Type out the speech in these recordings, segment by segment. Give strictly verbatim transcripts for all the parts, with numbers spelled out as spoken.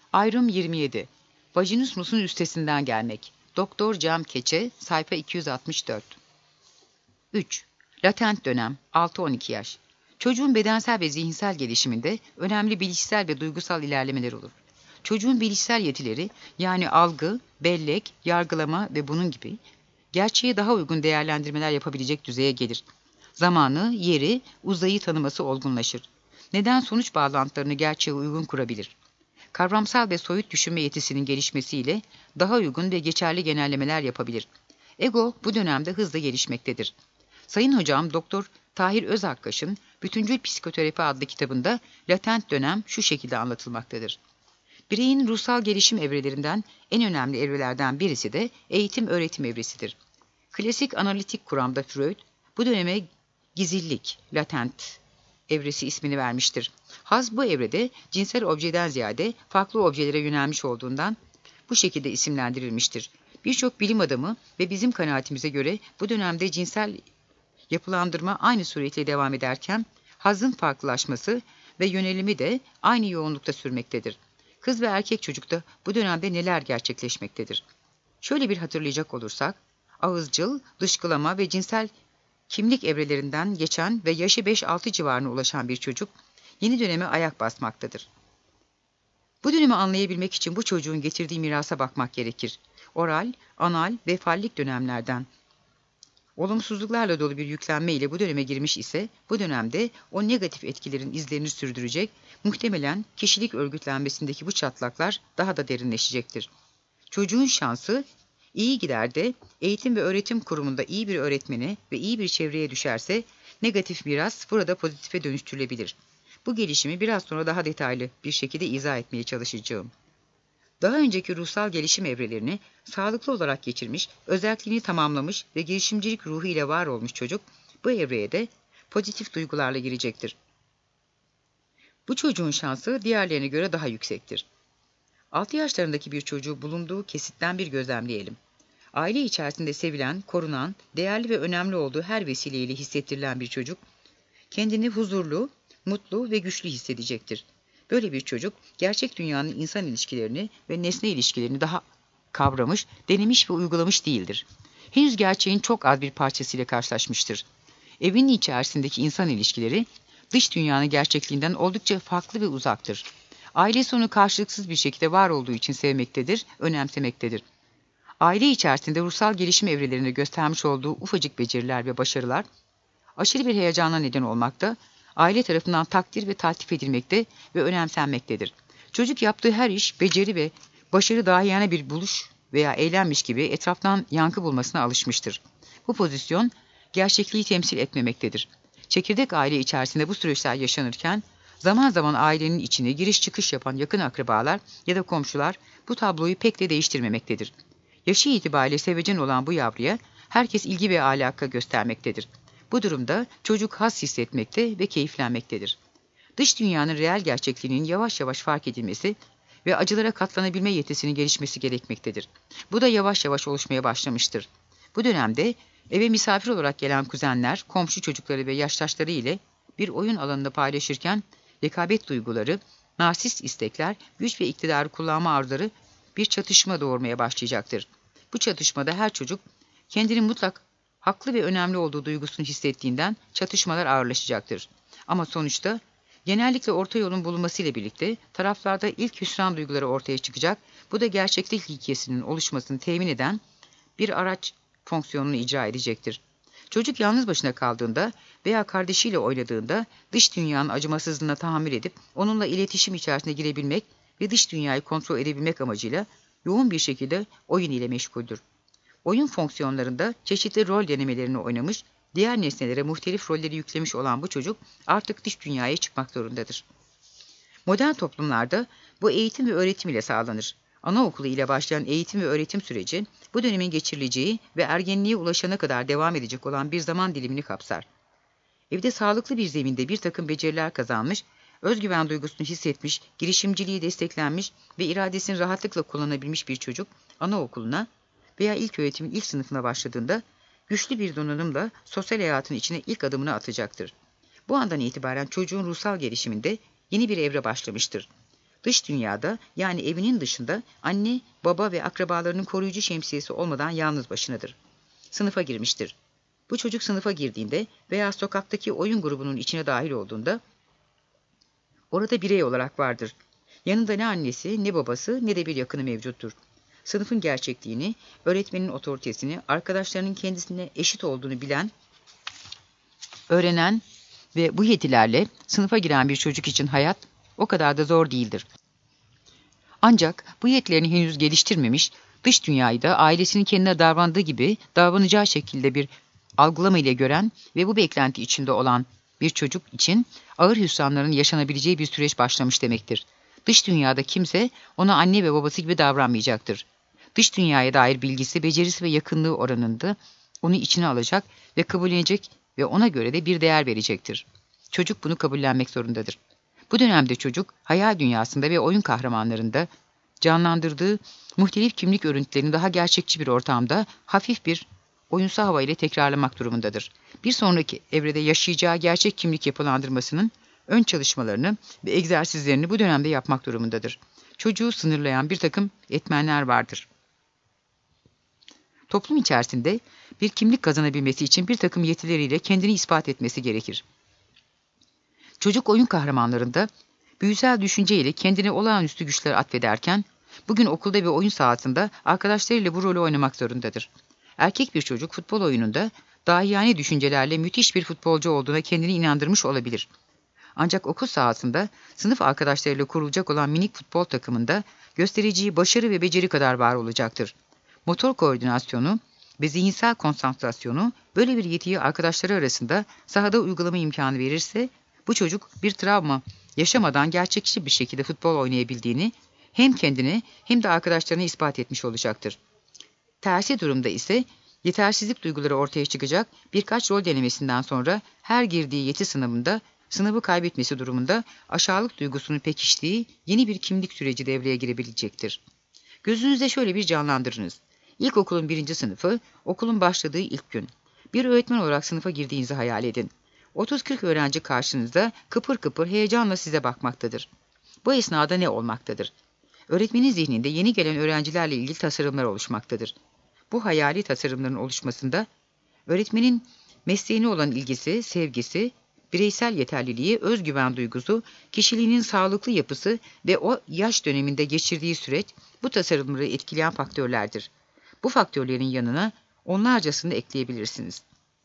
Ayrım yirmi yedi. Vajinismus'un üstesinden gelmek. Doktor Cem Keçe, sayfa iki yüz altmış dört. üç. Latent dönem, altı on iki yaş. Çocuğun bedensel ve zihinsel gelişiminde önemli bilişsel ve duygusal ilerlemeler olur. Çocuğun bilişsel yetileri, yani algı, bellek, yargılama ve bunun gibi, gerçeğe daha uygun değerlendirmeler yapabilecek düzeye gelir. Zamanı, yeri, uzayı tanıması olgunlaşır. Neden-sonuç bağlantılarını gerçeğe uygun kurabilir. Kavramsal ve soyut düşünme yetisinin gelişmesiyle daha uygun ve geçerli genellemeler yapabilir. Ego bu dönemde hızla gelişmektedir. Sayın Hocam Doktor Tahir Özakkaş'ın Bütüncül Psikoterapi adlı kitabında latent dönem şu şekilde anlatılmaktadır. Bireyin ruhsal gelişim evrelerinden en önemli evrelerden birisi de eğitim-öğretim evresidir. Klasik analitik kuramda Freud bu döneme gizillik, latent evresi ismini vermiştir. Haz bu evrede cinsel objeden ziyade farklı objelere yönelmiş olduğundan bu şekilde isimlendirilmiştir. Birçok bilim adamı ve bizim kanaatimize göre bu dönemde cinsel yapılandırma aynı suretle devam ederken hazın farklılaşması ve yönelimi de aynı yoğunlukta sürmektedir. Kız ve erkek çocukta bu dönemde neler gerçekleşmektedir? Şöyle bir hatırlayacak olursak, ağızcıl, dışkılama ve cinsel kimlik evrelerinden geçen ve yaşı beş altı civarına ulaşan bir çocuk yeni döneme ayak basmaktadır. Bu dönemi anlayabilmek için bu çocuğun getirdiği mirasa bakmak gerekir. Oral, anal ve fallik dönemlerden olumsuzluklarla dolu bir yüklenme ile bu döneme girmiş ise bu dönemde o negatif etkilerin izlerini sürdürecek, muhtemelen kişilik örgütlenmesindeki bu çatlaklar daha da derinleşecektir. Çocuğun şansı iyi gider de eğitim ve öğretim kurumunda iyi bir öğretmene ve iyi bir çevreye düşerse negatif miras burada pozitife dönüştürülebilir. Bu gelişimi biraz sonra daha detaylı bir şekilde izah etmeye çalışacağım. Daha önceki ruhsal gelişim evrelerini sağlıklı olarak geçirmiş, özelliğini tamamlamış ve girişimcilik ruhu ile var olmuş çocuk, bu evreye de pozitif duygularla girecektir. Bu çocuğun şansı diğerlerine göre daha yüksektir. altı yaşlarındaki bir çocuğu bulunduğu kesitten bir gözlemleyelim. Aile içerisinde sevilen, korunan, değerli ve önemli olduğu her vesileyle hissettirilen bir çocuk, kendini huzurlu, mutlu ve güçlü hissedecektir. Böyle bir çocuk, gerçek dünyanın insan ilişkilerini ve nesne ilişkilerini daha kavramış, denemiş ve uygulamış değildir. Henüz gerçeğin çok az bir parçasıyla karşılaşmıştır. Evinin içerisindeki insan ilişkileri, dış dünyanın gerçekliğinden oldukça farklı ve uzaktır. Ailesi onu karşılıksız bir şekilde var olduğu için sevmektedir, önemsemektedir. Aile içerisinde ruhsal gelişim evrelerinde göstermiş olduğu ufacık beceriler ve başarılar, aşırı bir heyecana neden olmakta, aile tarafından takdir ve taltif edilmekte ve önemsenmektedir. Çocuk yaptığı her iş, beceri ve başarı dahiyane bir buluş veya eylemmiş gibi etraftan yankı bulmasına alışmıştır. Bu pozisyon, gerçekliği temsil etmemektedir. Çekirdek aile içerisinde bu süreçler yaşanırken, zaman zaman ailenin içine giriş çıkış yapan yakın akrabalar ya da komşular bu tabloyu pek de değiştirmemektedir. Yaşı itibariyle sevecen olan bu yavruya herkes ilgi ve alaka göstermektedir. Bu durumda çocuk haz hissetmekte ve keyiflenmektedir. Dış dünyanın reel gerçekliğinin yavaş yavaş fark edilmesi ve acılara katlanabilme yetisinin gelişmesi gerekmektedir. Bu da yavaş yavaş oluşmaya başlamıştır. Bu dönemde eve misafir olarak gelen kuzenler, komşu çocukları ve yaştaşları ile bir oyun alanında paylaşırken rekabet duyguları, narsist istekler, güç ve iktidarı kullanma arzuları bir çatışma doğurmaya başlayacaktır. Bu çatışmada her çocuk kendini mutlak haklı ve önemli olduğu duygusunu hissettiğinden çatışmalar ağırlaşacaktır. Ama sonuçta genellikle orta yolun bulunmasıyla birlikte taraflarda ilk hüsran duyguları ortaya çıkacak, bu da gerçeklik ilkesinin oluşmasını temin eden bir araç fonksiyonunu icra edecektir. Çocuk yalnız başına kaldığında veya kardeşiyle oynadığında dış dünyanın acımasızlığına tahammül edip onunla iletişim içerisine girebilmek ve dış dünyayı kontrol edebilmek amacıyla yoğun bir şekilde oyun ile meşguldür. Oyun fonksiyonlarında çeşitli rol denemelerini oynamış, diğer nesnelere muhtelif rolleri yüklemiş olan bu çocuk artık dış dünyaya çıkmak zorundadır. Modern toplumlarda bu eğitim ve öğretim ile sağlanır. Anaokulu ile başlayan eğitim ve öğretim süreci bu dönemin geçirileceği ve ergenliğe ulaşana kadar devam edecek olan bir zaman dilimini kapsar. Evde sağlıklı bir zeminde bir takım beceriler kazanmış, özgüven duygusunu hissetmiş, girişimciliği desteklenmiş ve iradesini rahatlıkla kullanabilmiş bir çocuk anaokuluna veya ilköğretimin ilk sınıfına başladığında güçlü bir donanımla sosyal hayatın içine ilk adımını atacaktır. Bu andan itibaren çocuğun ruhsal gelişiminde yeni bir evre başlamıştır. Dış dünyada, yani evinin dışında, anne, baba ve akrabalarının koruyucu şemsiyesi olmadan yalnız başınadır. Sınıfa girmiştir. Bu çocuk sınıfa girdiğinde veya sokaktaki oyun grubunun içine dahil olduğunda orada birey olarak vardır. Yanında ne annesi, ne babası, ne de bir yakını mevcuttur. Sınıfın gerçekliğini, öğretmenin otoritesini, arkadaşlarının kendisine eşit olduğunu bilen, öğrenen ve bu yetilerle sınıfa giren bir çocuk için hayat o kadar da zor değildir. Ancak bu yetilerini henüz geliştirmemiş, dış dünyayı da ailesinin kendine davrandığı gibi davranacağı şekilde bir algılama ile gören ve bu beklenti içinde olan bir çocuk için ağır hüsranların yaşanabileceği bir süreç başlamış demektir. Dış dünyada kimse ona anne ve babası gibi davranmayacaktır. Dış dünyaya dair bilgisi, becerisi ve yakınlığı oranında onu içine alacak ve kabullenecek ve ona göre de bir değer verecektir. Çocuk bunu kabullenmek zorundadır. Bu dönemde çocuk, hayal dünyasında ve oyun kahramanlarında canlandırdığı muhtelif kimlik örüntülerini daha gerçekçi bir ortamda hafif bir oyunsal hava ile tekrarlamak durumundadır. Bir sonraki evrede yaşayacağı gerçek kimlik yapılandırmasının ön çalışmalarını ve egzersizlerini bu dönemde yapmak durumundadır. Çocuğu sınırlayan bir takım etmenler vardır. Toplum içerisinde bir kimlik kazanabilmesi için bir takım yetileriyle kendini ispat etmesi gerekir. Çocuk oyun kahramanlarında büyüsel düşünce ile kendine olağanüstü güçler atfederken, bugün okulda ve oyun sahasında arkadaşlarıyla bu rolü oynamak zorundadır. Erkek bir çocuk futbol oyununda dahiyane düşüncelerle müthiş bir futbolcu olduğuna kendini inandırmış olabilir. Ancak okul sahasında sınıf arkadaşlarıyla kurulacak olan minik futbol takımında göstereceği başarı ve beceri kadar var olacaktır. Motor koordinasyonu ve zihinsel konsantrasyonu böyle bir yetiyi arkadaşları arasında sahada uygulama imkanı verirse, bu çocuk bir travma yaşamadan gerçekçi bir şekilde futbol oynayabildiğini hem kendine hem de arkadaşlarına ispat etmiş olacaktır. Tersi durumda ise yetersizlik duyguları ortaya çıkacak, birkaç rol denemesinden sonra her girdiği yeti sınavında sınavı kaybetmesi durumunda aşağılık duygusunun pekiştiği yeni bir kimlik süreci devreye girebilecektir. Gözünüzde şöyle bir canlandırınız. İlkokulun birinci sınıfı, okulun başladığı ilk gün. Bir öğretmen olarak sınıfa girdiğinizi hayal edin. otuz kırk öğrenci karşınızda kıpır kıpır heyecanla size bakmaktadır. Bu esnada ne olmaktadır? Öğretmenin zihninde yeni gelen öğrencilerle ilgili tasarımlar oluşmaktadır. Bu hayali tasarımların oluşmasında öğretmenin mesleğine olan ilgisi, sevgisi, bireysel yeterliliği, özgüven duygusu, kişiliğinin sağlıklı yapısı ve o yaş döneminde geçirdiği süreç bu tasarımları etkileyen faktörlerdir. Bu faktörlerin yanına onlarcasını ekleyebilirsiniz.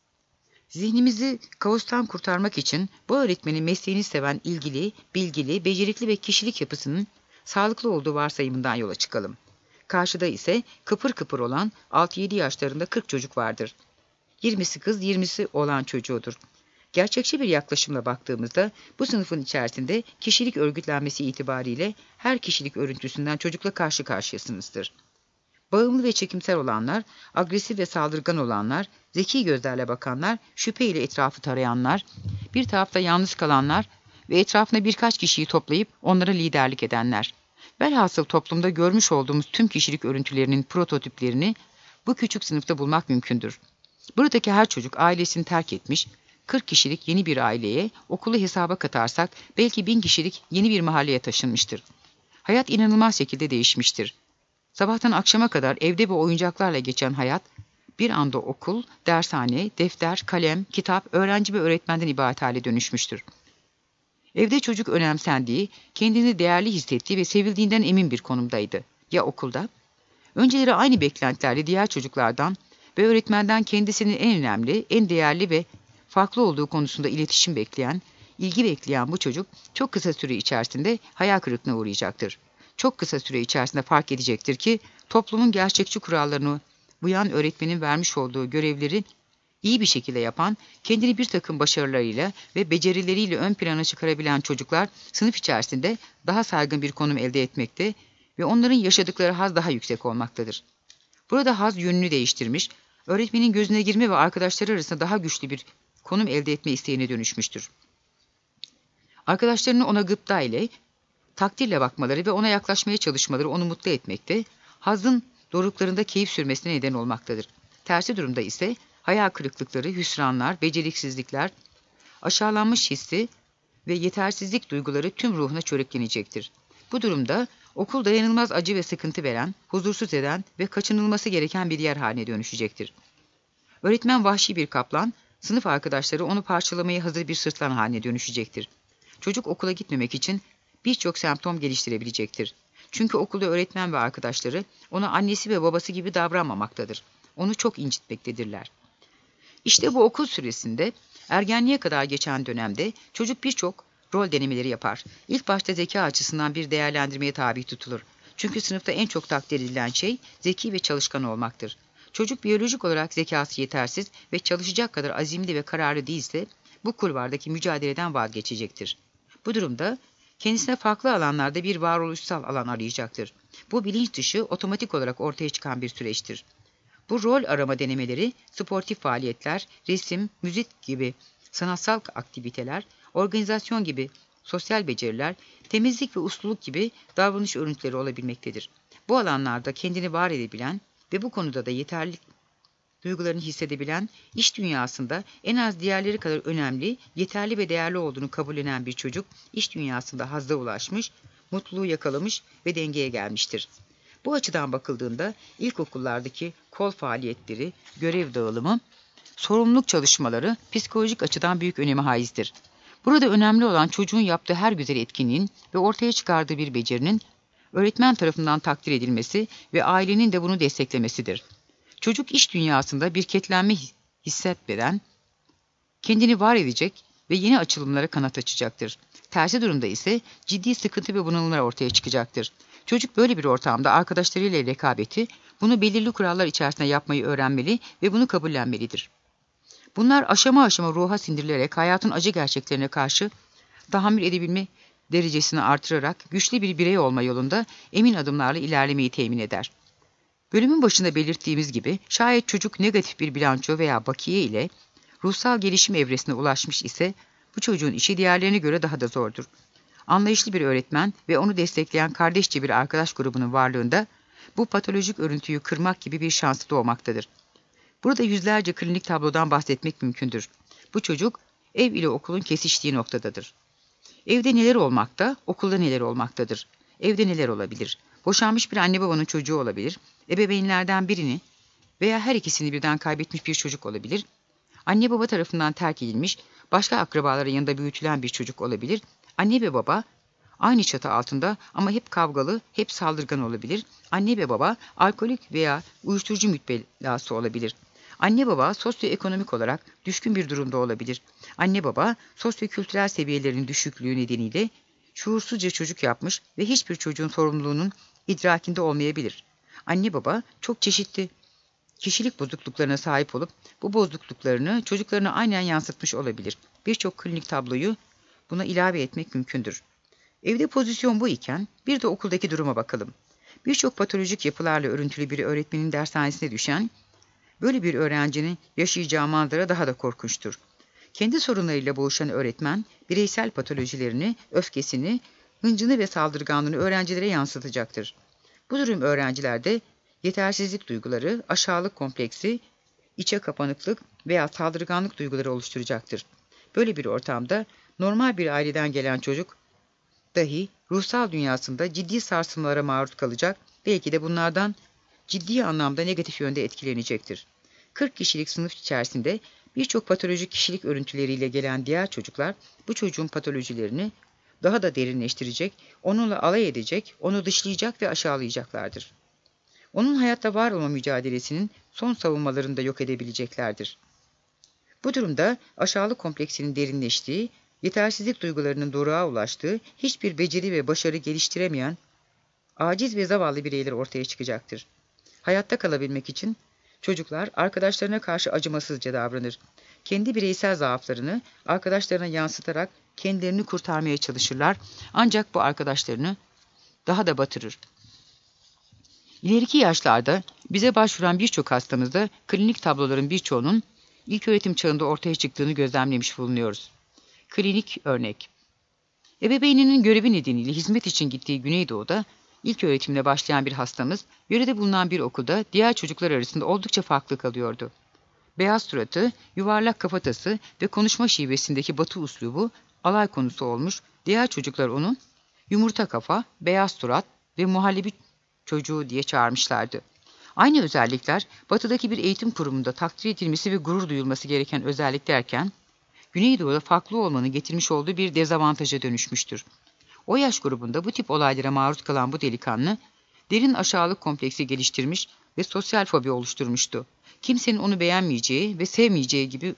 Zihnimizi kaostan kurtarmak için bu öğretmenin mesleğini seven, ilgili, bilgili, becerikli ve kişilik yapısının sağlıklı olduğu varsayımından yola çıkalım. Karşıda ise kıpır kıpır olan altı yedi yaşlarında kırk çocuk vardır. yirmisi kız, yirmisi oğlan çocuğudur. Gerçekçi bir yaklaşımla baktığımızda bu sınıfın içerisinde kişilik örgütlenmesi itibariyle her kişilik örüntüsünden çocukla karşı karşıyasınızdır. Bağımlı ve çekimsel olanlar, agresif ve saldırgan olanlar, zeki gözlerle bakanlar, şüpheyle etrafı tarayanlar, bir tarafta yalnız kalanlar ve etrafına birkaç kişiyi toplayıp onlara liderlik edenler. Velhasıl toplumda görmüş olduğumuz tüm kişilik örüntülerinin prototiplerini bu küçük sınıfta bulmak mümkündür. Buradaki her çocuk ailesini terk etmiş, kırk kişilik yeni bir aileye, okulu hesaba katarsak belki bin kişilik yeni bir mahalleye taşınmıştır. Hayat inanılmaz şekilde değişmiştir. Sabahtan akşama kadar evde ve oyuncaklarla geçen hayat, bir anda okul, dershane, defter, kalem, kitap, öğrenci ve öğretmenden ibaret hale dönüşmüştür. Evde çocuk önemsendiği, kendini değerli hissettiği ve sevildiğinden emin bir konumdaydı. Ya okulda? Önceleri aynı beklentilerle diğer çocuklardan ve öğretmenden kendisinin en önemli, en değerli ve farklı olduğu konusunda iletişim bekleyen, ilgi bekleyen bu çocuk çok kısa süre içerisinde hayal kırıklığına uğrayacaktır. Çok kısa süre içerisinde fark edecektir ki toplumun gerçekçi kurallarını uyan öğretmenin vermiş olduğu görevleri iyi bir şekilde yapan, kendini bir takım başarılarıyla ve becerileriyle ön plana çıkarabilen çocuklar sınıf içerisinde daha saygın bir konum elde etmekte ve onların yaşadıkları haz daha yüksek olmaktadır. Burada haz yönünü değiştirmiş, öğretmenin gözüne girme ve arkadaşları arasında daha güçlü bir konum elde etme isteğine dönüşmüştür. Arkadaşlarının ona gıpta ile, takdirle bakmaları ve ona yaklaşmaya çalışmaları onu mutlu etmekte, hazın doruklarında keyif sürmesine neden olmaktadır. Tersi durumda ise hayal kırıklıkları, hüsranlar, beceriksizlikler, aşağılanmış hissi ve yetersizlik duyguları tüm ruhuna çöreklenecektir. Bu durumda okul dayanılmaz acı ve sıkıntı veren, huzursuz eden ve kaçınılması gereken bir yer haline dönüşecektir. Öğretmen vahşi bir kaplan, sınıf arkadaşları onu parçalamaya hazır bir sırtlan haline dönüşecektir. Çocuk okula gitmemek için birçok semptom geliştirebilecektir. Çünkü okulda öğretmen ve arkadaşları ona annesi ve babası gibi davranmamaktadır. Onu çok incitmektedirler. İşte bu okul süresinde ergenliğe kadar geçen dönemde çocuk birçok rol denemeleri yapar. İlk başta zeka açısından bir değerlendirmeye tabi tutulur. Çünkü sınıfta en çok takdir edilen şey zeki ve çalışkan olmaktır. Çocuk biyolojik olarak zekası yetersiz ve çalışacak kadar azimli ve kararlı değilse bu kulvardaki mücadeleden vazgeçecektir. Bu durumda kendisine farklı alanlarda bir varoluşsal alan arayacaktır. Bu bilinç dışı otomatik olarak ortaya çıkan bir süreçtir. Bu rol arama denemeleri, sportif faaliyetler, resim, müzik gibi sanatsal aktiviteler, organizasyon gibi sosyal beceriler, temizlik ve usluluk gibi davranış örüntüleri olabilmektedir. Bu alanlarda kendini var edebilen ve bu konuda da yeterli duygularını hissedebilen, iş dünyasında en az diğerleri kadar önemli, yeterli ve değerli olduğunu kabullenen bir çocuk, iş dünyasında hazza ulaşmış, mutluluğu yakalamış ve dengeye gelmiştir. Bu açıdan bakıldığında ilkokullardaki kol faaliyetleri, görev dağılımı, sorumluluk çalışmaları psikolojik açıdan büyük öneme haizdir. Burada önemli olan çocuğun yaptığı her güzel etkinliğin ve ortaya çıkardığı bir becerinin öğretmen tarafından takdir edilmesi ve ailenin de bunu desteklemesidir. Çocuk iş dünyasında bir ketlenme hissetmeden kendini var edecek ve yeni açılımlara kanat açacaktır. Tersi durumda ise ciddi sıkıntı ve bunalımlar ortaya çıkacaktır. Çocuk böyle bir ortamda arkadaşlarıyla rekabeti, bunu belirli kurallar içerisinde yapmayı öğrenmeli ve bunu kabullenmelidir. Bunlar aşama aşama ruha sindirilerek hayatın acı gerçeklerine karşı tahammül edebilme derecesini artırarak güçlü bir birey olma yolunda emin adımlarla ilerlemeyi temin eder. Bölümün başında belirttiğimiz gibi şayet çocuk negatif bir bilanço veya bakiye ile ruhsal gelişim evresine ulaşmış ise bu çocuğun işi diğerlerine göre daha da zordur. Anlayışlı bir öğretmen ve onu destekleyen kardeşçe bir arkadaş grubunun varlığında bu patolojik örüntüyü kırmak gibi bir şansı doğmaktadır. Burada yüzlerce klinik tablodan bahsetmek mümkündür. Bu çocuk ev ile okulun kesiştiği noktadadır. Evde neler olmakta, okulda neler olmaktadır. Evde neler olabilir? Boşanmış bir anne babanın çocuğu olabilir, ebeveynlerden birini veya her ikisini birden kaybetmiş bir çocuk olabilir, anne baba tarafından terk edilmiş, başka akrabaların yanında büyütülen bir çocuk olabilir, anne ve baba aynı çatı altında ama hep kavgalı, hep saldırgan olabilir, anne ve baba alkolik veya uyuşturucu müptelası olabilir. Anne baba sosyoekonomik olarak düşkün bir durumda olabilir. Anne baba sosyokültürel seviyelerinin düşüklüğü nedeniyle şuursuzca çocuk yapmış ve hiçbir çocuğun sorumluluğunun idrakinde olmayabilir. Anne baba çok çeşitli kişilik bozukluklarına sahip olup bu bozukluklarını çocuklarına aynen yansıtmış olabilir. Birçok klinik tabloyu buna ilave etmek mümkündür. Evde pozisyon bu iken bir de okuldaki duruma bakalım. Birçok patolojik yapılarla örüntülü bir öğretmenin dershanesine düşen, böyle bir öğrencinin yaşayacağı manzara daha da korkunçtur. Kendi sorunlarıyla boğuşan öğretmen, bireysel patolojilerini, öfkesini, hıncını ve saldırganlığını öğrencilere yansıtacaktır. Bu durum öğrencilerde yetersizlik duyguları, aşağılık kompleksi, içe kapanıklık veya saldırganlık duyguları oluşturacaktır. Böyle bir ortamda normal bir aileden gelen çocuk dahi ruhsal dünyasında ciddi sarsılmalara maruz kalacak, belki de bunlardan ciddi anlamda negatif yönde etkilenecektir. kırk kişilik sınıf içerisinde birçok patolojik kişilik örüntüleriyle gelen diğer çocuklar bu çocuğun patolojilerini daha da derinleştirecek, onunla alay edecek, onu dışlayacak ve aşağılayacaklardır. Onun hayatta var olma mücadelesinin son savunmalarını da yok edebileceklerdir. Bu durumda aşağılık kompleksinin derinleştiği, yetersizlik duygularının doruğa ulaştığı, hiçbir beceri ve başarı geliştiremeyen, aciz ve zavallı bireyler ortaya çıkacaktır. Hayatta kalabilmek için çocuklar arkadaşlarına karşı acımasızca davranır. Kendi bireysel zaaflarını arkadaşlarına yansıtarak kendilerini kurtarmaya çalışırlar. Ancak bu arkadaşlarını daha da batırır. İleriki yaşlarda bize başvuran birçok hastamızda klinik tabloların birçoğunun ilköğretim çağında ortaya çıktığını gözlemlemiş bulunuyoruz. Klinik örnek. Ebeveyninin görevi nedeniyle hizmet için gittiği Güneydoğu'da ilköğretimle başlayan bir hastamız, yörede bulunan bir okulda diğer çocuklar arasında oldukça farklı kalıyordu. Beyaz suratı, yuvarlak kafatası ve konuşma şivesindeki batı üslubu alay konusu olmuş, diğer çocuklar onu Yumurta kafa, beyaz surat ve muhallebi çocuğu diye çağırmışlardı. Aynı özellikler batıdaki bir eğitim kurumunda takdir edilmesi ve gurur duyulması gereken özelliklerken, Güneydoğu'da farklı olmanın getirmiş olduğu bir dezavantaja dönüşmüştür. O yaş grubunda bu tip olaylara maruz kalan bu delikanlı, derin aşağılık kompleksi geliştirmiş ve sosyal fobi oluşturmuştu. Kimsenin onu beğenmeyeceği ve sevmeyeceği gibi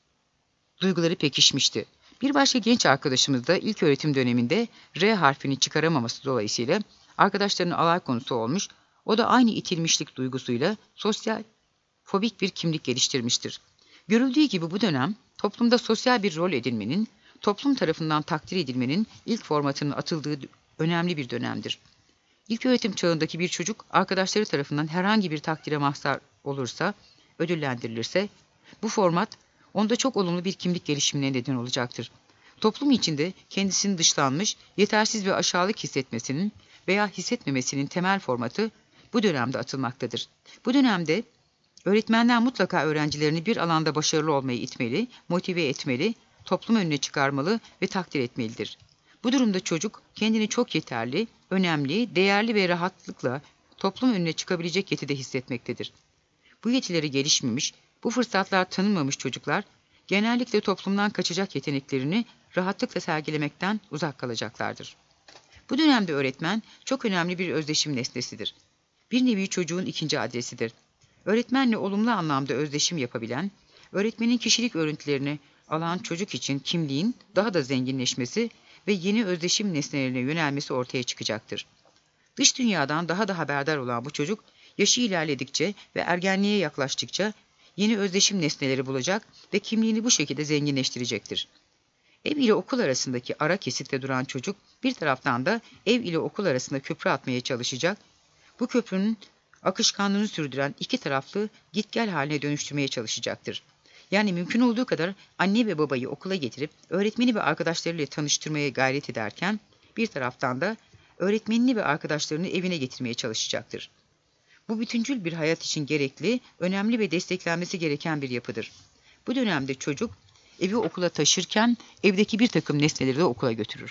duyguları pekişmişti. Bir başka genç arkadaşımız da ilköğretim döneminde R harfini çıkaramaması dolayısıyla arkadaşlarının alay konusu olmuş, o da aynı itilmişlik duygusuyla sosyal fobik bir kimlik geliştirmiştir. Görüldüğü gibi bu dönem toplumda sosyal bir rol edinmenin, toplum tarafından takdir edilmenin ilk formatının atıldığı önemli bir dönemdir. İlköğretim çağındaki bir çocuk arkadaşları tarafından herhangi bir takdire mazhar olursa, ödüllendirilirse, bu format onda çok olumlu bir kimlik gelişimine neden olacaktır. Toplum içinde kendisini dışlanmış, yetersiz ve aşağılık hissetmesinin veya hissetmemesinin temel formatı bu dönemde atılmaktadır. Bu dönemde öğretmenler mutlaka öğrencilerini bir alanda başarılı olmayı itmeli, motive etmeli, toplum önüne çıkarmalı ve takdir etmelidir. Bu durumda çocuk kendini çok yeterli, önemli, değerli ve rahatlıkla toplum önüne çıkabilecek yetide hissetmektedir. Bu yetileri gelişmemiş, bu fırsatlar tanınmamış çocuklar genellikle toplumdan kaçacak yeteneklerini rahatlıkla sergilemekten uzak kalacaklardır. Bu dönemde öğretmen çok önemli bir özdeşim nesnesidir. Bir nevi çocuğun ikinci adresidir. Öğretmenle olumlu anlamda özdeşim yapabilen, öğretmenin kişilik örüntülerini alan çocuk için kimliğin daha da zenginleşmesi ve yeni özdeşim nesnelerine yönelmesi ortaya çıkacaktır. Dış dünyadan daha da haberdar olan bu çocuk, yaşı ilerledikçe ve ergenliğe yaklaştıkça yeni özdeşim nesneleri bulacak ve kimliğini bu şekilde zenginleştirecektir. Ev ile okul arasındaki ara kesitte duran çocuk, bir taraftan da ev ile okul arasında köprü atmaya çalışacak, bu köprünün akışkanlığını sürdüren iki taraflı git-gel haline dönüştürmeye çalışacaktır. Yani mümkün olduğu kadar anne ve babayı okula getirip öğretmeni ve arkadaşlarıyla tanıştırmaya gayret ederken, bir taraftan da öğretmenini ve arkadaşlarını evine getirmeye çalışacaktır. Bu bütüncül bir hayat için gerekli, önemli ve desteklenmesi gereken bir yapıdır. Bu dönemde çocuk, evi okula taşırken evdeki bir takım nesneleri de okula götürür.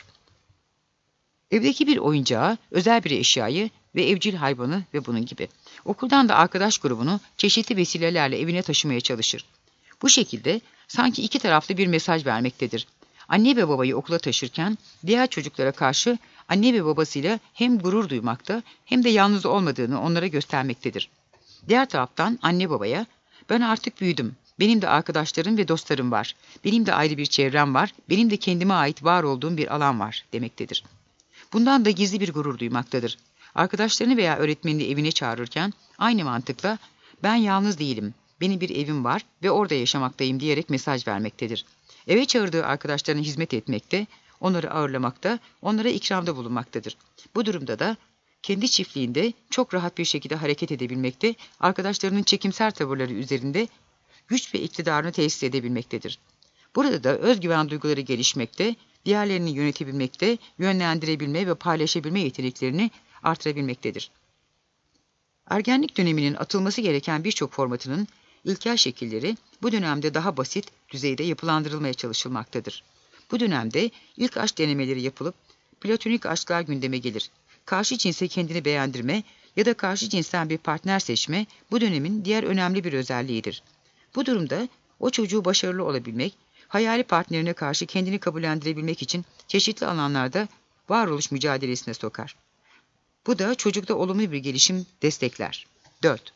Evdeki bir oyuncağı, özel bir eşyayı ve evcil hayvanı ve bunun gibi. Okuldan da arkadaş grubunu çeşitli vesilelerle evine taşımaya çalışır. Bu şekilde sanki iki taraflı bir mesaj vermektedir. Anne ve babayı okula taşırken diğer çocuklara karşı anne ve babasıyla hem gurur duymakta hem de yalnız olmadığını onlara göstermektedir. Diğer taraftan anne babaya, ben artık büyüdüm, benim de arkadaşlarım ve dostlarım var, benim de ayrı bir çevrem var, benim de kendime ait var olduğum bir alan var demektedir. Bundan da gizli bir gurur duymaktadır. Arkadaşlarını veya öğretmenini evine çağırırken aynı mantıkla ben yalnız değilim, benim bir evim var ve orada yaşamaktayım diyerek mesaj vermektedir. Eve çağırdığı arkadaşlarına hizmet etmekte, onları ağırlamakta, onlara ikramda bulunmaktadır. Bu durumda da kendi çiftliğinde çok rahat bir şekilde hareket edebilmekte, arkadaşlarının çekimser tavırları üzerinde güç ve iktidarını tesis edebilmektedir. Burada da özgüven duyguları gelişmekte, diğerlerini yönetebilmekte, yönlendirebilme ve paylaşabilme yeteneklerini artırabilmektedir. Ergenlik döneminin atılması gereken birçok formatının ilkel şekilleri bu dönemde daha basit düzeyde yapılandırılmaya çalışılmaktadır. Bu dönemde ilk aşk denemeleri yapılıp platonik aşklar gündeme gelir. Karşı cinse kendini beğendirme ya da karşı cinsten bir partner seçme bu dönemin diğer önemli bir özelliğidir. Bu durumda o çocuğu başarılı olabilmek, hayali partnerine karşı kendini kabullendirebilmek için çeşitli alanlarda varoluş mücadelesine sokar. Bu da çocukta olumlu bir gelişim destekler. dört.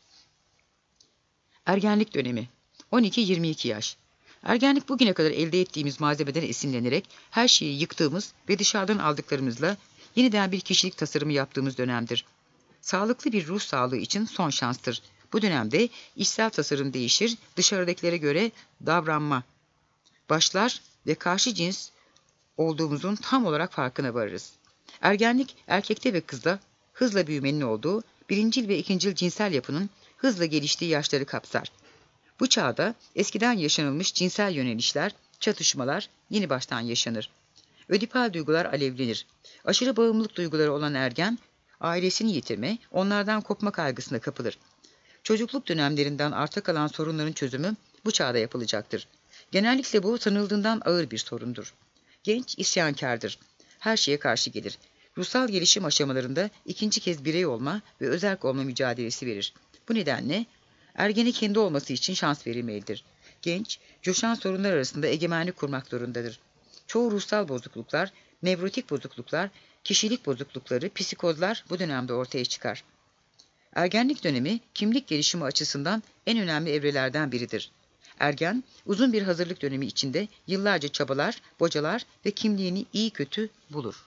Ergenlik dönemi. on iki yirmi iki yaş. Ergenlik bugüne kadar elde ettiğimiz malzemeden esinlenerek her şeyi yıktığımız ve dışarıdan aldıklarımızla yeniden bir kişilik tasarımı yaptığımız dönemdir. Sağlıklı bir ruh sağlığı için son şanstır. Bu dönemde içsel tasarım değişir, dışarıdakilere göre davranma başlar ve karşı cins olduğumuzun tam olarak farkına varırız. Ergenlik erkekte ve kızda hızla büyümenin olduğu, birincil ve ikincil cinsel yapının hızla geliştiği yaşları kapsar. Bu çağda eskiden yaşanılmış cinsel yönelişler, çatışmalar yeni baştan yaşanır. Ödipal duygular alevlenir. Aşırı bağımlılık duyguları olan ergen, ailesini yitirme, onlardan kopma kaygısına kapılır. Çocukluk dönemlerinden arta kalan sorunların çözümü bu çağda yapılacaktır. Genellikle bu tanıldığından ağır bir sorundur. Genç isyankardır. Her şeye karşı gelir. Ruhsal gelişim aşamalarında ikinci kez birey olma ve özerk olma mücadelesi verir. Bu nedenle ergene kendi olması için şans verilmelidir. Genç, coşan sorunlar arasında egemenlik kurmak zorundadır. Çoğu ruhsal bozukluklar, nevrotik bozukluklar, kişilik bozuklukları, psikozlar bu dönemde ortaya çıkar. Ergenlik dönemi, kimlik gelişimi açısından en önemli evrelerden biridir. Ergen, uzun bir hazırlık dönemi içinde yıllarca çabalar, bocalar ve kimliğini iyi kötü bulur.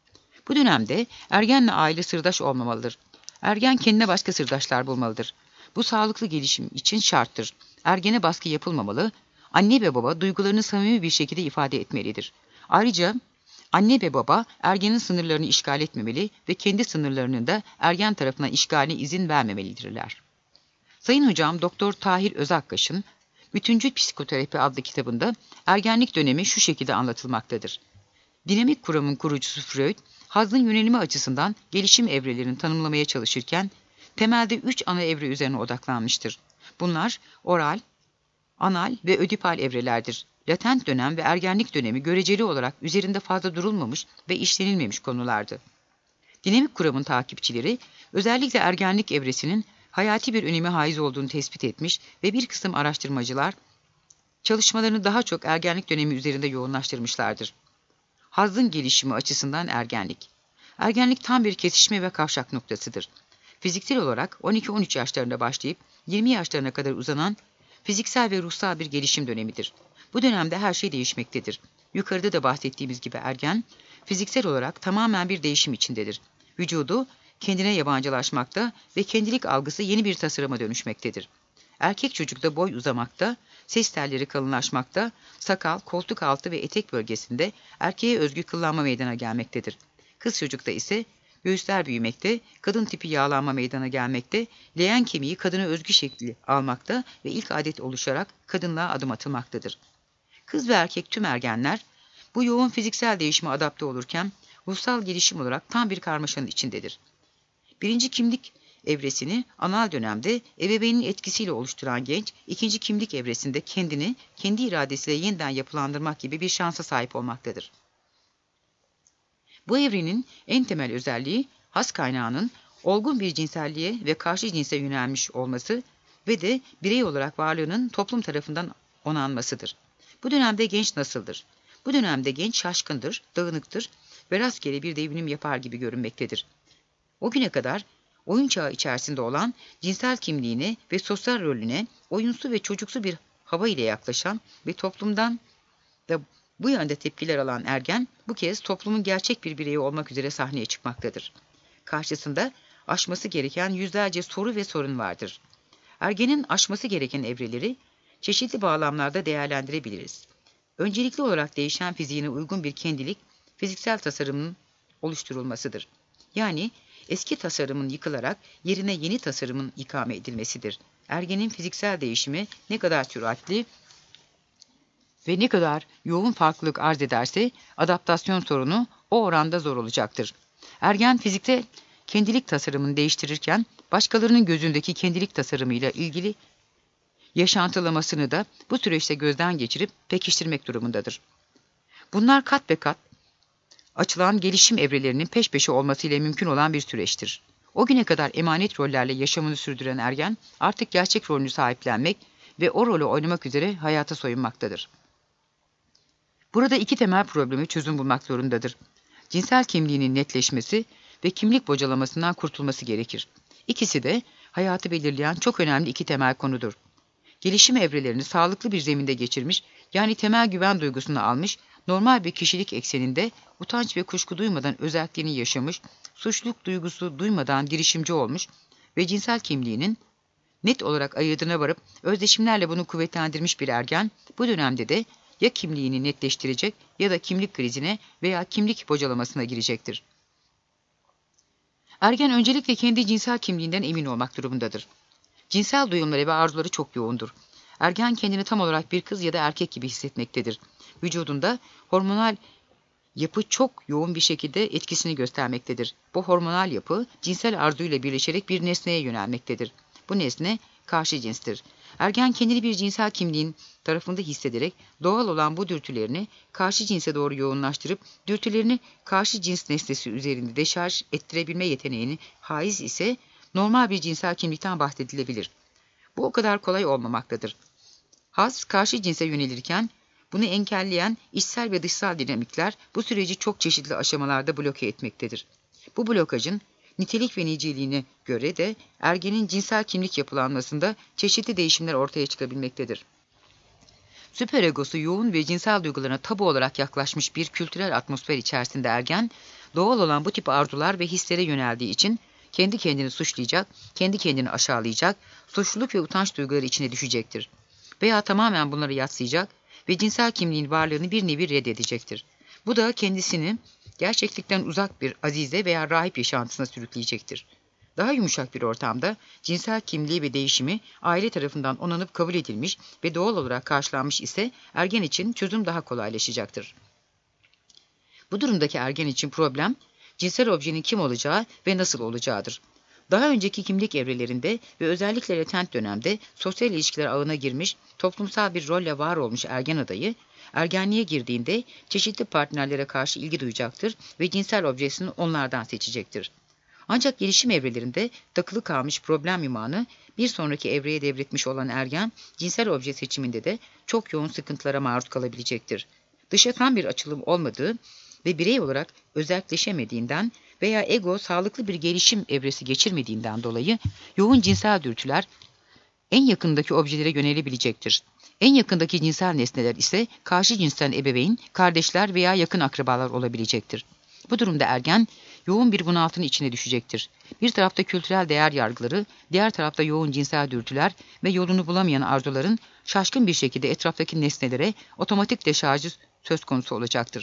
Bu dönemde ergenle aile sırdaş olmamalıdır. Ergen kendine başka sırdaşlar bulmalıdır. Bu sağlıklı gelişim için şarttır. Ergene baskı yapılmamalı, anne ve baba duygularını samimi bir şekilde ifade etmelidir. Ayrıca anne ve baba ergenin sınırlarını işgal etmemeli ve kendi sınırlarının da ergen tarafından işgaline izin vermemelidirler. Sayın Hocam Doktor Tahir Özakkaş'ın Bütüncül Psikoterapi adlı kitabında ergenlik dönemi şu şekilde anlatılmaktadır. Dinamik kuramın kurucusu Freud, hazın yönelimi açısından gelişim evrelerini tanımlamaya çalışırken temelde üç ana evre üzerine odaklanmıştır. Bunlar oral, anal ve ödipal evrelerdir. Latent dönem ve ergenlik dönemi göreceli olarak üzerinde fazla durulmamış ve işlenilmemiş konulardı. Dinamik kuramın takipçileri özellikle ergenlik evresinin hayati bir önemi haiz olduğunu tespit etmiş ve bir kısım araştırmacılar çalışmalarını daha çok ergenlik dönemi üzerinde yoğunlaştırmışlardır. Hazın gelişimi açısından ergenlik. Ergenlik tam bir kesişme ve kavşak noktasıdır. Fiziksel olarak on iki on üç yaşlarında başlayıp yirmi yaşlarına kadar uzanan fiziksel ve ruhsal bir gelişim dönemidir. Bu dönemde her şey değişmektedir. Yukarıda da bahsettiğimiz gibi ergen, fiziksel olarak tamamen bir değişim içindedir. Vücudu kendine yabancılaşmakta ve kendilik algısı yeni bir tasarıma dönüşmektedir. Erkek çocukta boy uzamakta, ses telleri kalınlaşmakta, sakal, koltuk altı ve etek bölgesinde erkeğe özgü kıllanma meydana gelmektedir. Kız çocukta ise göğüsler büyümekte, kadın tipi yağlanma meydana gelmekte, leğen kemiği kadına özgü şekli almakta ve ilk adet oluşarak kadınlığa adım atılmaktadır. Kız ve erkek tüm ergenler bu yoğun fiziksel değişime adapte olurken ruhsal gelişim olarak tam bir karmaşanın içindedir. Birinci kimlik evresini anal dönemde ebeveynin etkisiyle oluşturan genç, ikinci kimlik evresinde kendini kendi iradesiyle yeniden yapılandırmak gibi bir şansa sahip olmaktadır. Bu evrenin en temel özelliği has kaynağının olgun bir cinselliğe ve karşı cinse yönelmiş olması ve de birey olarak varlığının toplum tarafından onanmasıdır. Bu dönemde genç nasıldır? Bu dönemde genç şaşkındır, dağınıktır ve rastgele bir devinim yapar gibi görünmektedir. O güne kadar oyun çağı içerisinde olan cinsel kimliğine ve sosyal rolüne oyunsu ve çocuksu bir hava ile yaklaşan ve toplumdan da bu yönde tepkiler alan ergen bu kez toplumun gerçek bir bireyi olmak üzere sahneye çıkmaktadır. Karşısında aşması gereken yüzlerce soru ve sorun vardır. Ergenin aşması gereken evreleri çeşitli bağlamlarda değerlendirebiliriz. Öncelikli olarak değişen fiziğine uygun bir kendilik, fiziksel tasarımın oluşturulmasıdır. Yani eski tasarımın yıkılarak yerine yeni tasarımın ikame edilmesidir. Ergenin fiziksel değişimi ne kadar süratli ve ne kadar yoğun farklılık arz ederse adaptasyon sorunu o oranda zor olacaktır. Ergen fizikte kendilik tasarımını değiştirirken başkalarının gözündeki kendilik tasarımıyla ilgili yaşantılamasını da bu süreçte gözden geçirip pekiştirmek durumundadır. Bunlar kat be kat açılan gelişim evrelerinin peş peşe olmasıyla mümkün olan bir süreçtir. O güne kadar emanet rollerle yaşamını sürdüren ergen artık gerçek rolünü sahiplenmek ve o rolü oynamak üzere hayata soyunmaktadır. Burada iki temel problemi çözüm bulmak zorundadır. Cinsel kimliğinin netleşmesi ve kimlik bocalamasından kurtulması gerekir. İkisi de hayatı belirleyen çok önemli iki temel konudur. Gelişim evrelerini sağlıklı bir zeminde geçirmiş, yani temel güven duygusunu almış, normal bir kişilik ekseninde utanç ve kuşku duymadan özelliğini yaşamış, suçluluk duygusu duymadan girişimci olmuş ve cinsel kimliğinin net olarak ayırdığına varıp özdeşimlerle bunu kuvvetlendirmiş bir ergen, bu dönemde de ya kimliğini netleştirecek ya da kimlik krizine veya kimlik bocalamasına girecektir. Ergen öncelikle kendi cinsel kimliğinden emin olmak durumundadır. Cinsel duyumları ve arzuları çok yoğundur. Ergen kendini tam olarak bir kız ya da erkek gibi hissetmektedir. Vücudunda hormonal yapı çok yoğun bir şekilde etkisini göstermektedir. Bu hormonal yapı cinsel arzuyla birleşerek bir nesneye yönelmektedir. Bu nesne karşı cinstir. Ergen kendini bir cinsel kimliğin tarafında hissederek doğal olan bu dürtülerini karşı cinse doğru yoğunlaştırıp dürtülerini karşı cins nesnesi üzerinde deşarj ettirebilme yeteneğini haiz ise normal bir cinsel kimlikten bahsedilebilir. Bu o kadar kolay olmamaktadır. Haz karşı cinse yönelirken bunu engelleyen içsel ve dışsal dinamikler bu süreci çok çeşitli aşamalarda bloke etmektedir. Bu blokajın nitelik ve niceliğine göre de ergenin cinsel kimlik yapılanmasında çeşitli değişimler ortaya çıkabilmektedir. Süperegosu yoğun ve cinsel duygularına tabu olarak yaklaşmış bir kültürel atmosfer içerisinde ergen, doğal olan bu tip arzular ve hislere yöneldiği için kendi kendini suçlayacak, kendi kendini aşağılayacak, suçluluk ve utanç duyguları içine düşecektir. Veya tamamen bunları yadsıyacak ve cinsel kimliğin varlığını bir nevi reddedecektir. Bu da kendisini gerçeklikten uzak bir azize veya rahip yaşantısına sürükleyecektir. Daha yumuşak bir ortamda cinsel kimliği ve değişimi aile tarafından onanıp kabul edilmiş ve doğal olarak karşılanmış ise ergen için çözüm daha kolaylaşacaktır. Bu durumdaki ergen için problem, cinsel objenin kim olacağı ve nasıl olacağıdır. Daha önceki kimlik evrelerinde ve özellikle latent dönemde sosyal ilişkiler ağına girmiş, toplumsal bir rolle var olmuş ergen adayı, ergenliğe girdiğinde çeşitli partnerlere karşı ilgi duyacaktır ve cinsel objesini onlardan seçecektir. Ancak gelişim evrelerinde takılı kalmış problem yumağını bir sonraki evreye devretmiş olan ergen, cinsel obje seçiminde de çok yoğun sıkıntılara maruz kalabilecektir. Dışatan bir açılım olmadığı ve birey olarak özelleşemediğinden veya ego sağlıklı bir gelişim evresi geçirmediğinden dolayı yoğun cinsel dürtüler en yakındaki objelere yönelebilecektir. En yakındaki cinsel nesneler ise karşı cinsten ebeveyn, kardeşler veya yakın akrabalar olabilecektir. Bu durumda ergen yoğun bir bunaltının içine düşecektir. Bir tarafta kültürel değer yargıları, diğer tarafta yoğun cinsel dürtüler ve yolunu bulamayan arzuların şaşkın bir şekilde etraftaki nesnelere otomatik deşarjı söz konusu olacaktır.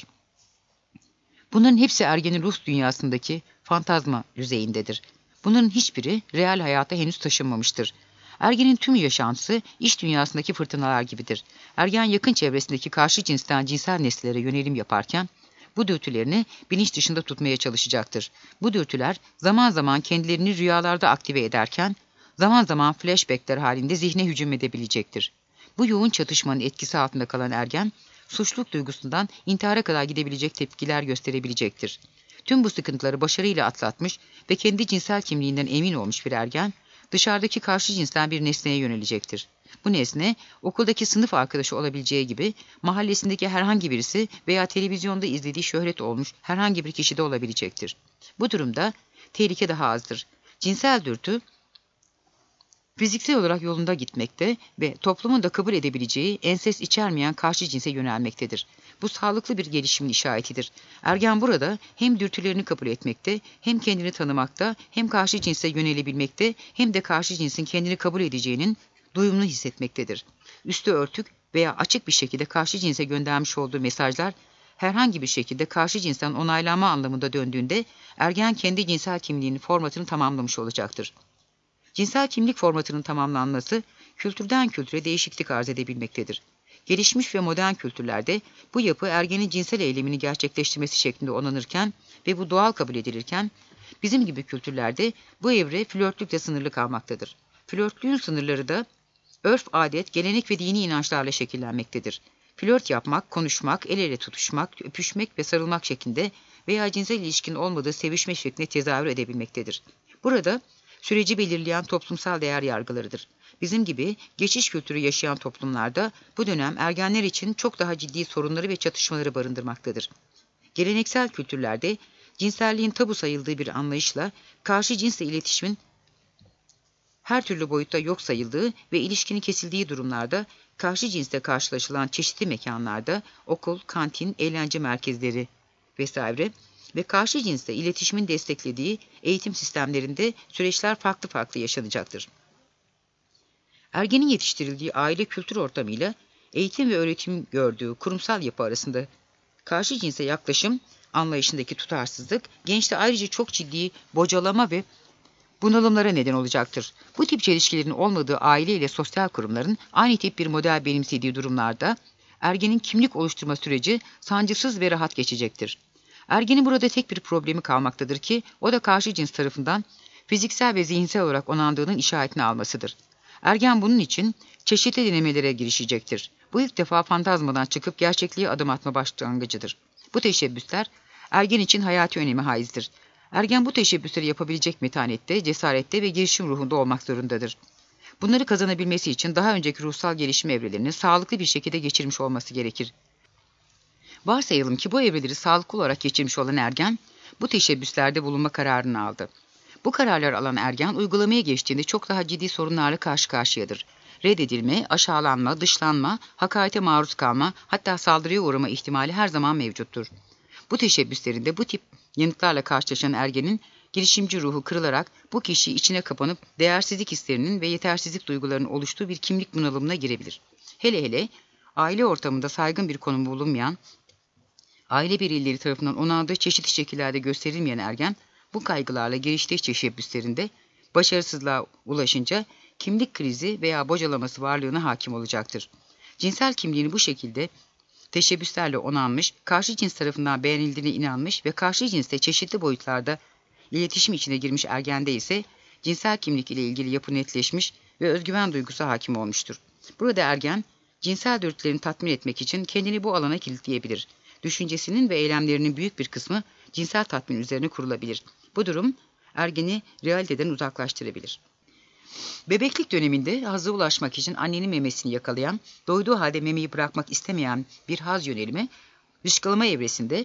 Bunların hepsi ergenin ruh dünyasındaki fantazma düzeyindedir. Bunların hiçbiri reel hayata henüz taşınmamıştır. Ergenin tüm yaşantısı iç dünyasındaki fırtınalar gibidir. Ergen yakın çevresindeki karşı cinsten cinsel nesnelere yönelim yaparken bu dürtülerini bilinç dışında tutmaya çalışacaktır. Bu dürtüler zaman zaman kendilerini rüyalarda aktive ederken zaman zaman flashbackler halinde zihne hücum edebilecektir. Bu yoğun çatışmanın etkisi altında kalan ergen suçluluk duygusundan intihara kadar gidebilecek tepkiler gösterebilecektir. Tüm bu sıkıntıları başarıyla atlatmış ve kendi cinsel kimliğinden emin olmuş bir ergen, dışarıdaki karşı cinsten bir nesneye yönelecektir. Bu nesne, okuldaki sınıf arkadaşı olabileceği gibi, mahallesindeki herhangi birisi veya televizyonda izlediği şöhret olmuş herhangi bir kişi de olabilecektir. Bu durumda tehlike daha azdır. Cinsel dürtü, fiziksel olarak yolunda gitmekte ve toplumun da kabul edebileceği ensest içermeyen karşı cinse yönelmektedir. Bu sağlıklı bir gelişimin işaretidir. Ergen burada hem dürtülerini kabul etmekte, hem kendini tanımakta, hem karşı cinse yönelebilmekte, hem de karşı cinsin kendini kabul edeceğinin duyumunu hissetmektedir. Üstü örtük veya açık bir şekilde karşı cinse göndermiş olduğu mesajlar herhangi bir şekilde karşı cinsten onaylanma anlamında döndüğünde ergen kendi cinsel kimliğinin formatını tamamlamış olacaktır. Cinsel kimlik formatının tamamlanması kültürden kültüre değişiklik arz edebilmektedir. Gelişmiş ve modern kültürlerde bu yapı ergenin cinsel eylemini gerçekleştirmesi şeklinde onanırken ve bu doğal kabul edilirken, bizim gibi kültürlerde bu evre flörtlükle sınırlı kalmaktadır. Flörtlüğün sınırları da örf, adet, gelenek ve dini inançlarla şekillenmektedir. Flört yapmak, konuşmak, el ele tutuşmak, öpüşmek ve sarılmak şeklinde veya cinsel ilişkinin olmadığı sevişme şeklinde tezahür edebilmektedir. Burada süreci belirleyen toplumsal değer yargılarıdır. Bizim gibi geçiş kültürü yaşayan toplumlarda bu dönem ergenler için çok daha ciddi sorunları ve çatışmaları barındırmaktadır. Geleneksel kültürlerde cinselliğin tabu sayıldığı bir anlayışla karşı cinsle iletişimin her türlü boyutta yok sayıldığı ve ilişkinin kesildiği durumlarda karşı cinsle karşılaşılan çeşitli mekanlarda okul, kantin, eğlence merkezleri vesaire ve karşı cinsle iletişimin desteklediği eğitim sistemlerinde süreçler farklı farklı yaşanacaktır. Ergenin yetiştirildiği aile kültür ortamıyla eğitim ve öğretim gördüğü kurumsal yapı arasında karşı cinse yaklaşım anlayışındaki tutarsızlık gençte ayrıca çok ciddi bocalama ve bunalımlara neden olacaktır. Bu tip çelişkilerin olmadığı aile ile sosyal kurumların aynı tip bir model benimsediği durumlarda ergenin kimlik oluşturma süreci sancısız ve rahat geçecektir. Ergenin burada tek bir problemi kalmaktadır ki o da karşı cins tarafından fiziksel ve zihinsel olarak onandığının işaretini almasıdır. Ergen bunun için çeşitli denemelere girişecektir. Bu ilk defa fantazmadan çıkıp gerçekliğe adım atma başlangıcıdır. Bu teşebbüsler ergen için hayati önemi haizdir. Ergen bu teşebbüsleri yapabilecek metanette, cesarette ve girişim ruhunda olmak zorundadır. Bunları kazanabilmesi için daha önceki ruhsal gelişim evrelerini sağlıklı bir şekilde geçirmiş olması gerekir. Varsayalım ki bu evreleri sağlıklı olarak geçirmiş olan ergen, bu teşebbüslerde bulunma kararını aldı. Bu kararlar alan ergen uygulamaya geçtiğinde çok daha ciddi sorunlarla karşı karşıyadır. Reddedilme, aşağılanma, dışlanma, hakarete maruz kalma, hatta saldırıya uğrama ihtimali her zaman mevcuttur. Bu teşebbüslerinde bu tip yanıtlarla karşılaşan ergenin girişimci ruhu kırılarak bu kişi içine kapanıp değersizlik hislerinin ve yetersizlik duygularının oluştuğu bir kimlik bunalımına girebilir. Hele hele aile ortamında saygın bir konum bulunmayan, aile bireyleri tarafından onandığı çeşitli şekillerde gösterilmeyen ergen, bu kaygılarla geliştiği teşebbüslerinde başarısızlığa ulaşınca kimlik krizi veya bocalaması varlığına hakim olacaktır. Cinsel kimliğini bu şekilde teşebbüslerle onanmış, karşı cins tarafından beğenildiğine inanmış ve karşı cinsle çeşitli boyutlarda iletişim içine girmiş ergende ise cinsel kimlik ile ilgili yapı netleşmiş ve özgüven duygusu hakim olmuştur. Burada ergen, cinsel dürtülerini tatmin etmek için kendini bu alana kilitleyebilir. Düşüncesinin ve eylemlerinin büyük bir kısmı cinsel tatmin üzerine kurulabilir. Bu durum ergeni realiteden uzaklaştırabilir. Bebeklik döneminde hazza ulaşmak için annenin memesini yakalayan, doyduğu halde memeyi bırakmak istemeyen bir haz yönelimi, dışkılama evresinde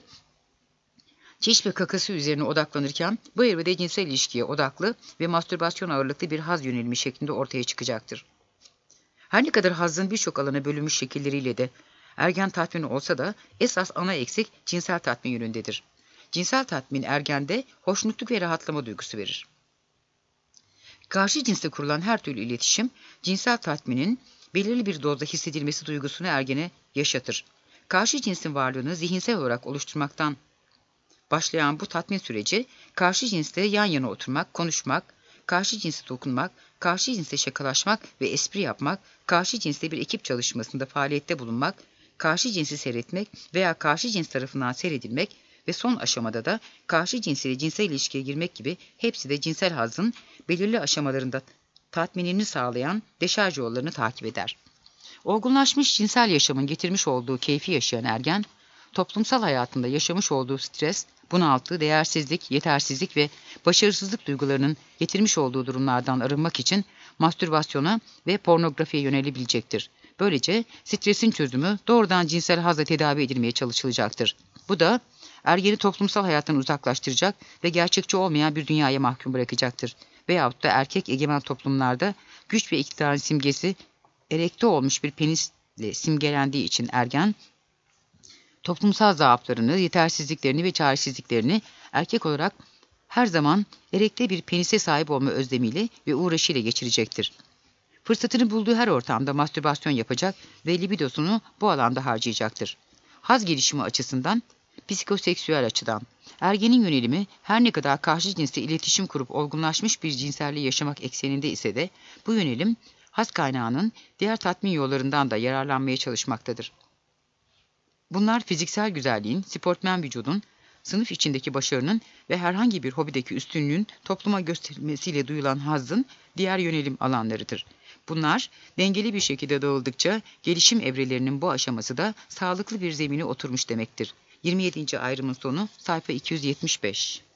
çiş ve kakası üzerine odaklanırken bu evrede cinsel ilişkiye odaklı ve mastürbasyon ağırlıklı bir haz yönelimi şeklinde ortaya çıkacaktır. Her ne kadar hazın birçok alana bölünmüş şekilleriyle de ergen tatmini olsa da esas ana eksik cinsel tatmin yönündedir. Cinsel tatmin ergende hoşnutluk ve rahatlama duygusu verir. Karşı cinsle kurulan her türlü iletişim, cinsel tatminin belirli bir dozda hissedilmesi duygusunu ergene yaşatır. Karşı cinsin varlığını zihinsel olarak oluşturmaktan başlayan bu tatmin süreci, karşı cinsle yan yana oturmak, konuşmak, karşı cinse dokunmak, karşı cinsle şakalaşmak ve espri yapmak, karşı cinsle bir ekip çalışmasında faaliyette bulunmak, karşı cinsi seyretmek veya karşı cins tarafından seyredilmek ve son aşamada da karşı cinsiyle cinsel ilişkiye girmek gibi hepsi de cinsel hazzın belirli aşamalarında tatminini sağlayan deşarj yollarını takip eder. Olgunlaşmış cinsel yaşamın getirmiş olduğu keyfi yaşayan ergen, toplumsal hayatında yaşamış olduğu stres, bunaltı, değersizlik, yetersizlik ve başarısızlık duygularının getirmiş olduğu durumlardan arınmak için mastürbasyona ve pornografiye yönelebilecektir. Böylece stresin çözümü doğrudan cinsel hazla tedavi edilmeye çalışılacaktır. Bu da ergeni toplumsal hayattan uzaklaştıracak ve gerçekçi olmayan bir dünyaya mahkum bırakacaktır. Veyahut da erkek egemen toplumlarda güç ve iktidarın simgesi erekte olmuş bir penisle simgelendiği için ergen, toplumsal zaaflarını, yetersizliklerini ve çaresizliklerini erkek olarak her zaman erekte bir penise sahip olma özlemiyle ve uğraşıyla geçirecektir. Fırsatını bulduğu her ortamda mastürbasyon yapacak ve libidosunu bu alanda harcayacaktır. Haz gelişimi açısından, psikoseksüel açıdan, ergenin yönelimi her ne kadar karşı cinsle iletişim kurup olgunlaşmış bir cinselliği yaşamak ekseninde ise de bu yönelim, haz kaynağının diğer tatmin yollarından da yararlanmaya çalışmaktadır. Bunlar fiziksel güzelliğin, sportmen vücudun, sınıf içindeki başarının ve herhangi bir hobideki üstünlüğün topluma gösterilmesiyle duyulan hazzın diğer yönelim alanlarıdır. Bunlar dengeli bir şekilde dağıldıkça gelişim evrelerinin bu aşaması da sağlıklı bir zemine oturmuş demektir. yirmi yedinci ayrımın sonu sayfa iki yüz yetmiş beş.